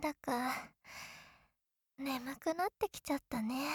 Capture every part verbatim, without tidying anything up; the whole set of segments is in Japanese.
だか眠くなってきちゃったね。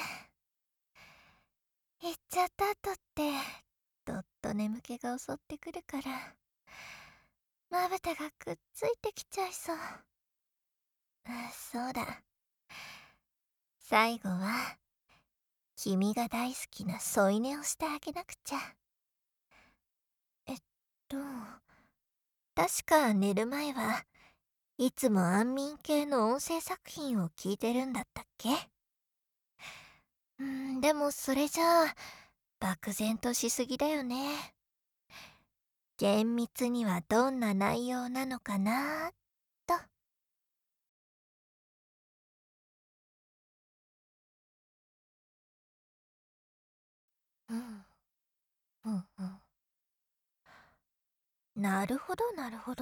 行っちゃった後ってどっと眠気が襲ってくるからまぶたがくっついてきちゃいそう。あ、そうだ。最後は君が大好きな添い寝をしてあげなくちゃ。えっと確か寝る前はいつも安眠系の音声作品を聞いてるんだったっけ？うん、でもそれじゃあ漠然としすぎだよね。厳密にはどんな内容なのかなと。うん、うんうん。なるほどなるほど。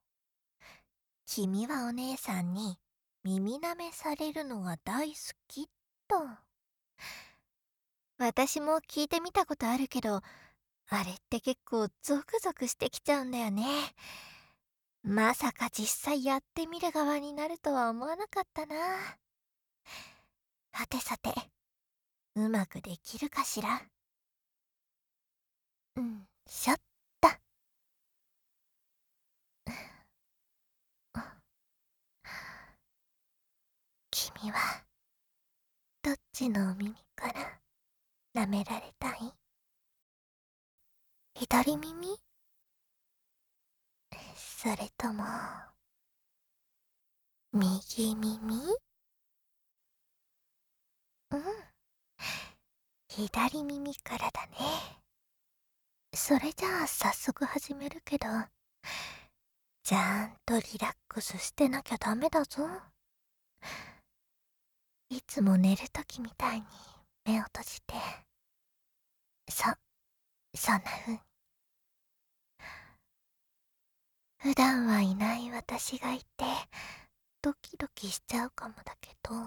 君はお姉さんに耳舐めされるのが大好きと。私も聞いてみたことあるけど、あれって結構ゾクゾクしてきちゃうんだよね。まさか実際やってみる側になるとは思わなかったな。はてさて、うまくできるかしら。うん、しょっと。君はどっちのお耳から舐められたい？左耳？それとも右耳？うん、左耳からだね。それじゃあ早速始めるけど、ちゃんとリラックスしてなきゃダメだぞ。いつも寝るときみたいに目を閉じて。そ、そんな風に。普段はいない私がいて、ドキドキしちゃうかもだけど、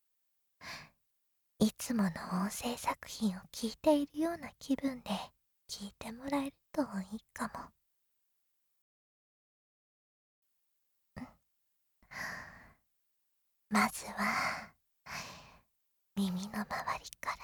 いつもの音声作品を聞いているような気分で聞いてもらえるといいかも。まずは、耳の周りから。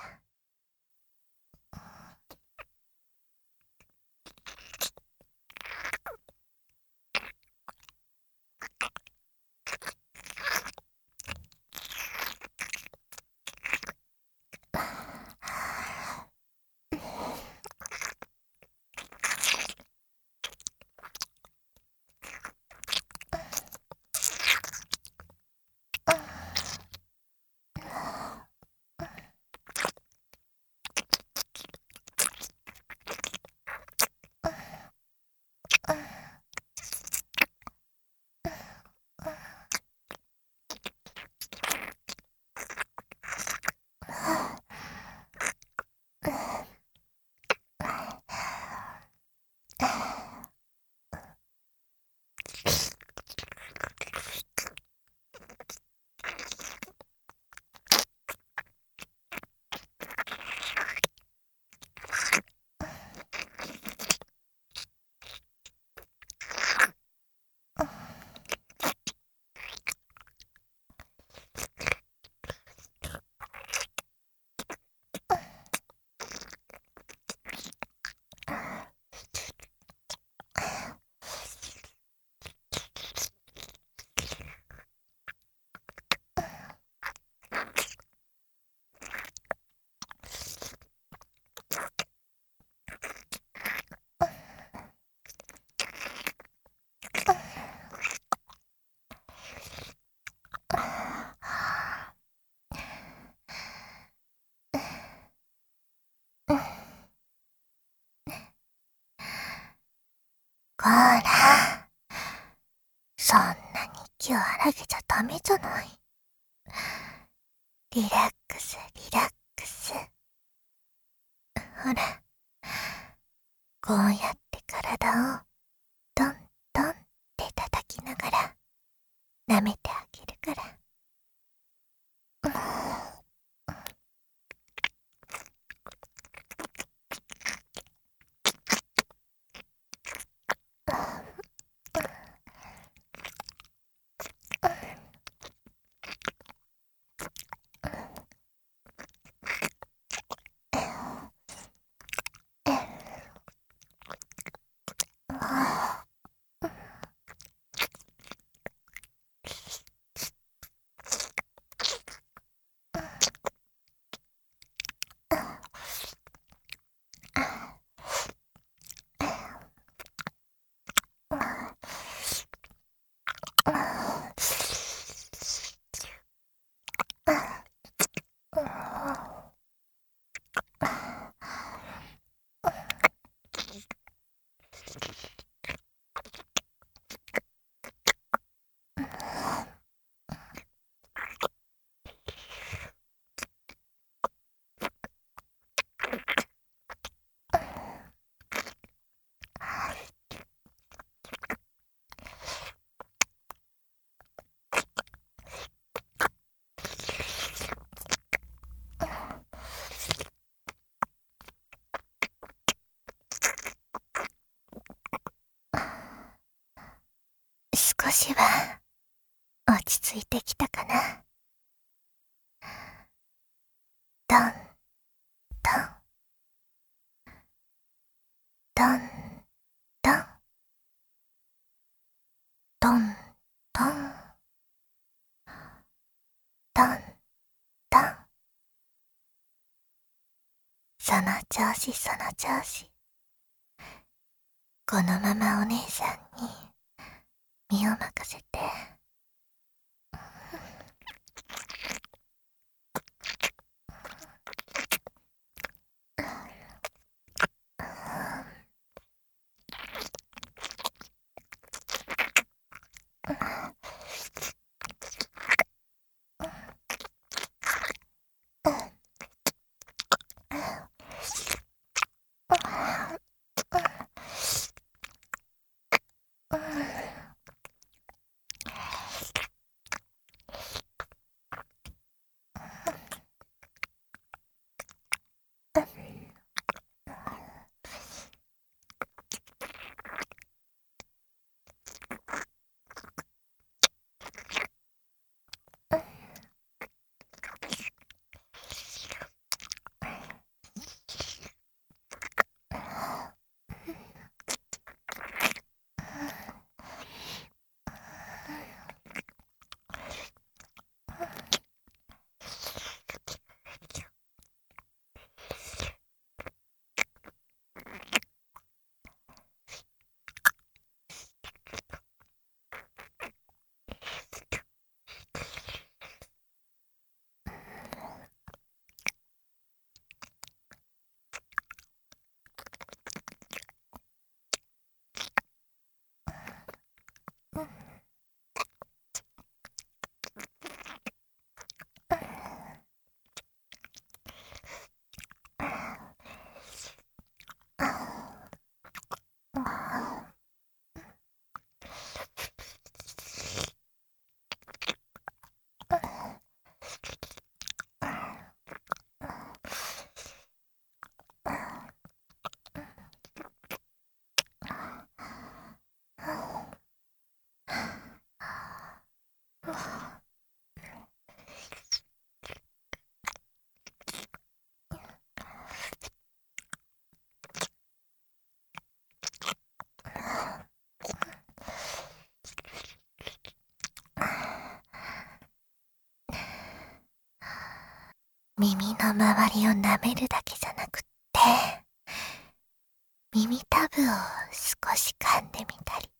こら、そんなに気を荒げちゃダメじゃない。リラックスリラックス。ほら、こうやって体をトントンって叩きながら舐めてあげるから。 しは落ち着いてきたかな。どんどんどんどんどんどんどんどん。その調子その調子。このままお姉さんに身を任せて。耳の周りを舐めるだけじゃなくって、耳たぶを少し噛んでみたり。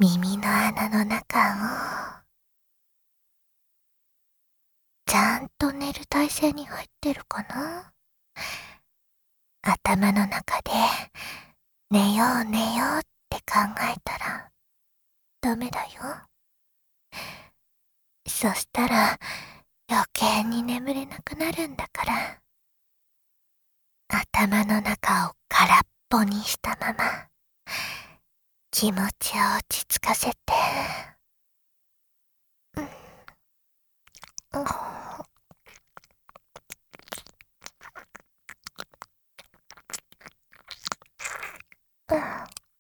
耳の穴の中をちゃんと寝る体勢に入ってるかな。頭の中で寝よう寝ようって考えたらダメだよ。そしたら余計に眠れなくなるんだから。頭の中を空っぽにしたまま気持ちを落ち着かせて、うん、うん、うん、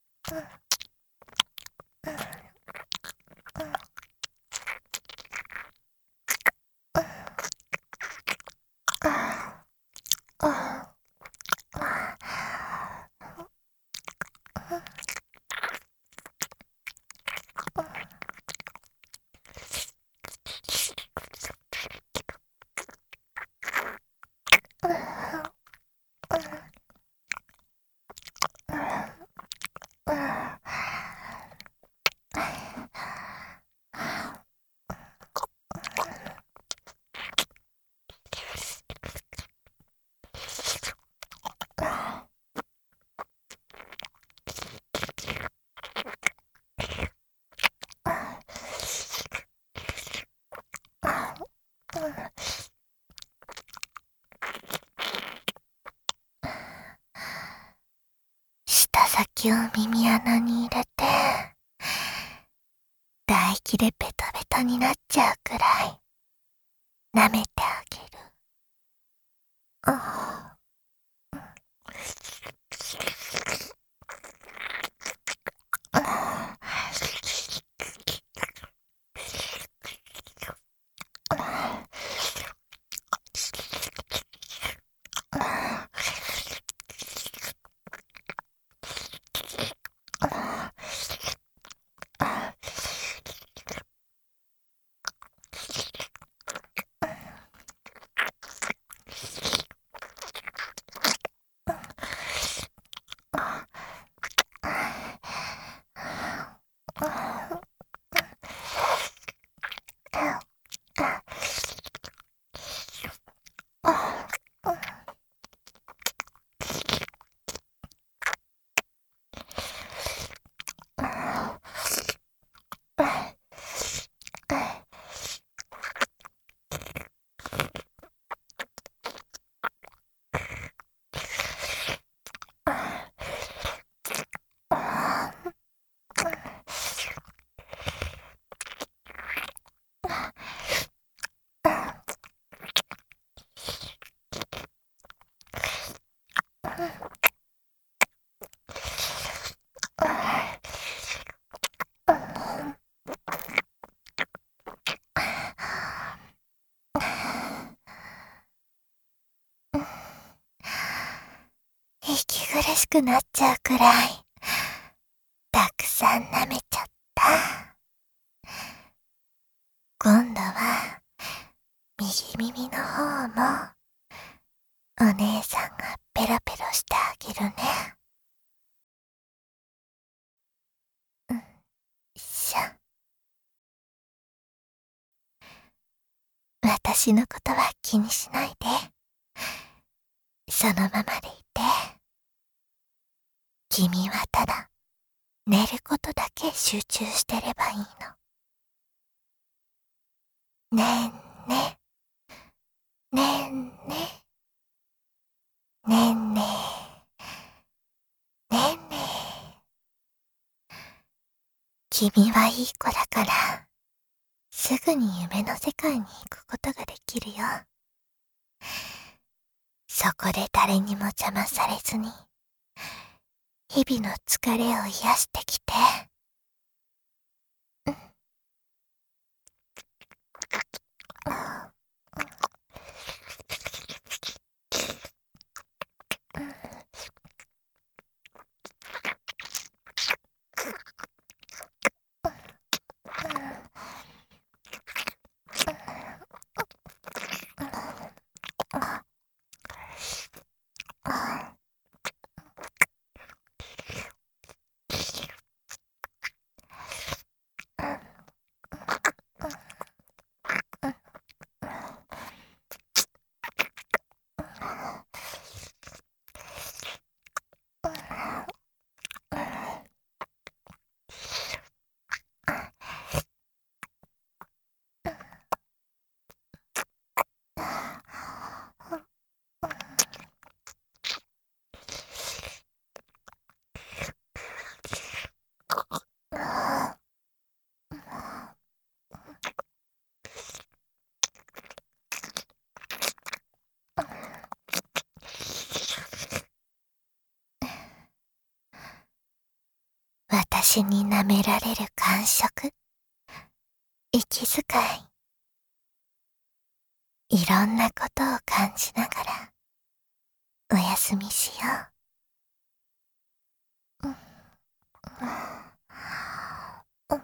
舌先を耳穴に入れて唾液でベタベタになっちゃうくらい舐めてあげる。あ息苦しくなっちゃうくらいたくさん舐めちゃった。今度は右耳の方もお姉さんがペロペロしてあげるね。うん、しょ。私のことは気にしないで、そのままでいて。君はただ寝ることだけ集中してればいいの。ねんね、ねんね、ねんね、ねんね。君はいい子だから、すぐに夢の世界に行くことができるよ。そこで誰にも邪魔されずに、日々の疲れを癒してきて。うん、 私に舐められる感触、息遣い、いろんなことを感じながらおやすみしよう。うんうん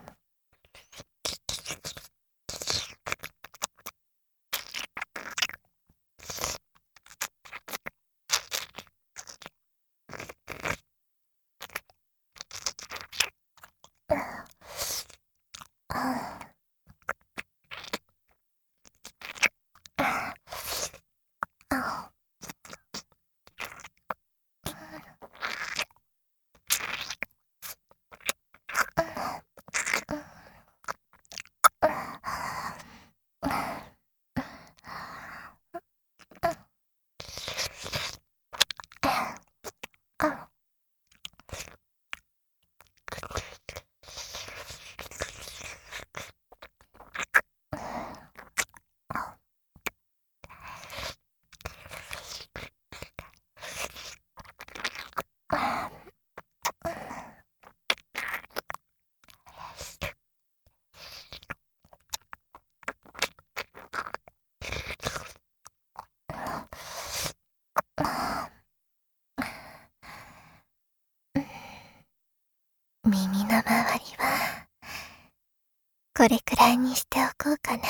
耳の周りはこれくらいにしておこうかな。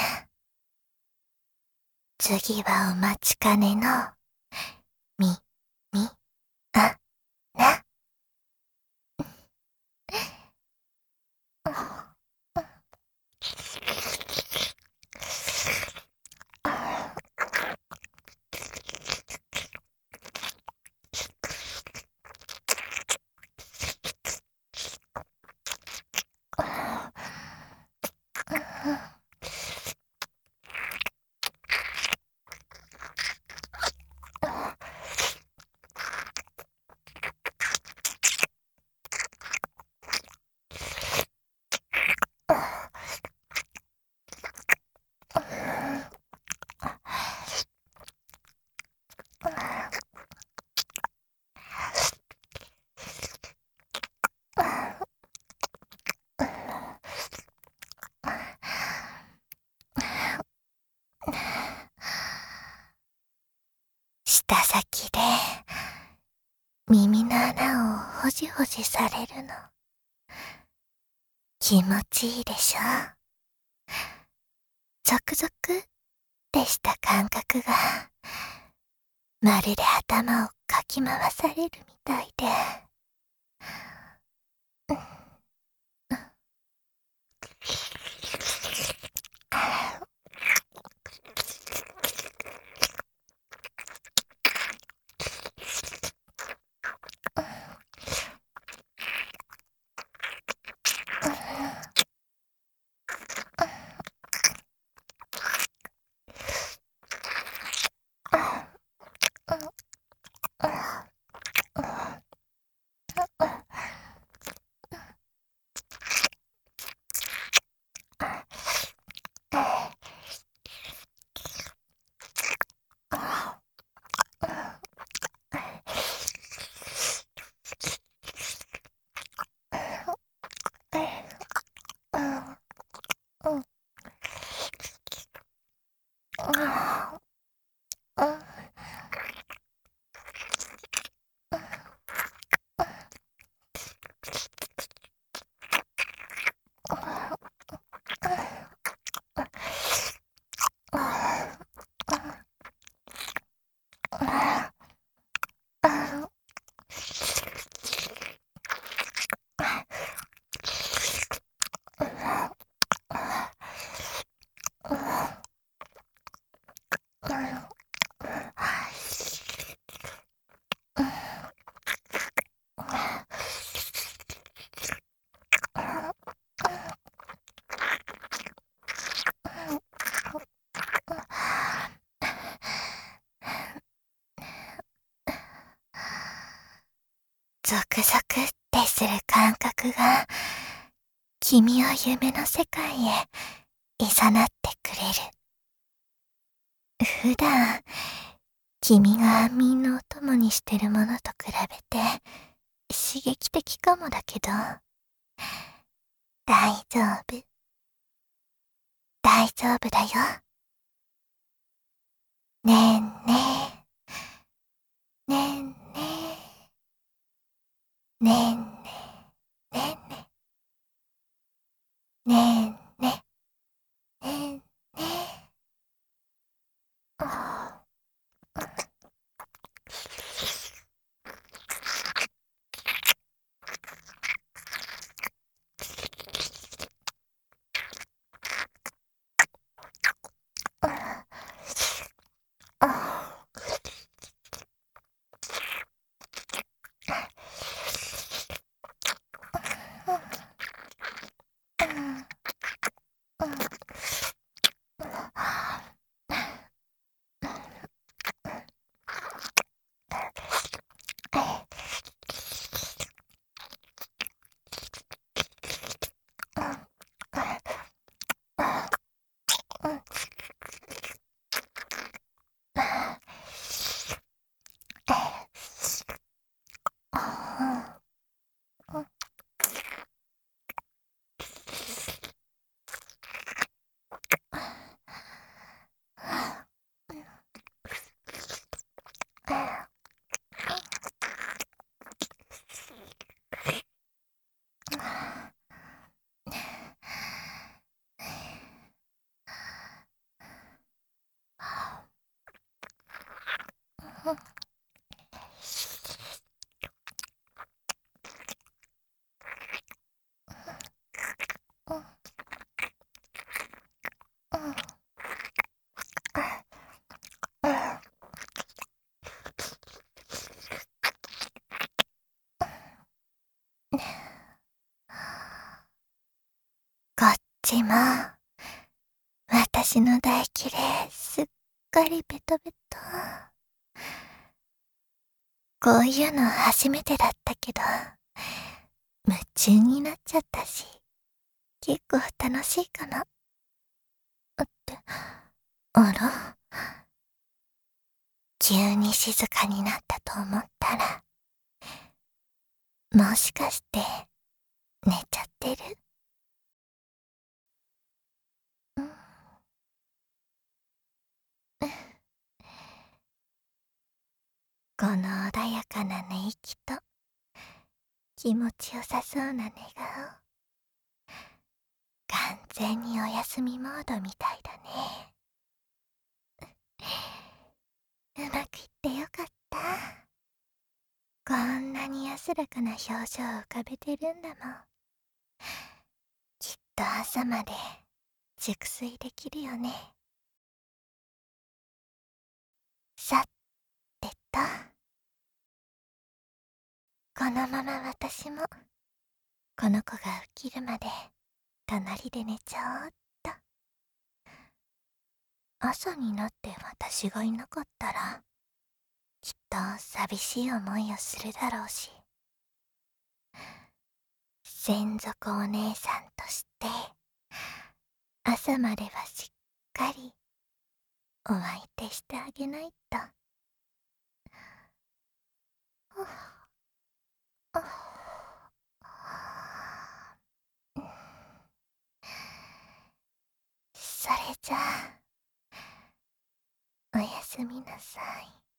次はお待ちかねのみ、み、あ、な。舌先で耳の穴をほじほじされるの気持ちいいでしょ。ゾクゾクってした感覚がまるで頭をかき回されるみたいで、ゾクゾクってする感覚が君を夢の世界へ誘ってくれる。普段君が安眠のお供にしてるものと比べて刺激的かもだけど、 大丈夫。大丈夫だよ。ねえねえ。ねえねえ。ねえねえ。ねえねえ。ねえねえ。ねえねえ。ああ。あこっちも、私の大嫌い、すっかりベトベト。こういうの初めてだったけど、夢中になっちゃったし、結構楽しいかな。って、あら、急に静かになったと思ったら、もしかして寝ちゃってる？うん、この穏やかな寝息と気持ちよさそうな寝顔、完全にお休みモードみたいだね。うまくいってよかった。こんなに安らかな表情を浮かべてるんだもん。きっと朝まで熟睡できるよね。さてと、このまま私もこの子が起きるまで隣で寝ちゃおうっと。朝になって私がいなかったらきっと寂しい思いをするだろうし、専属お姉さんとして朝まではしっかりお相手してあげないと。それじゃあ、おやすみなさい。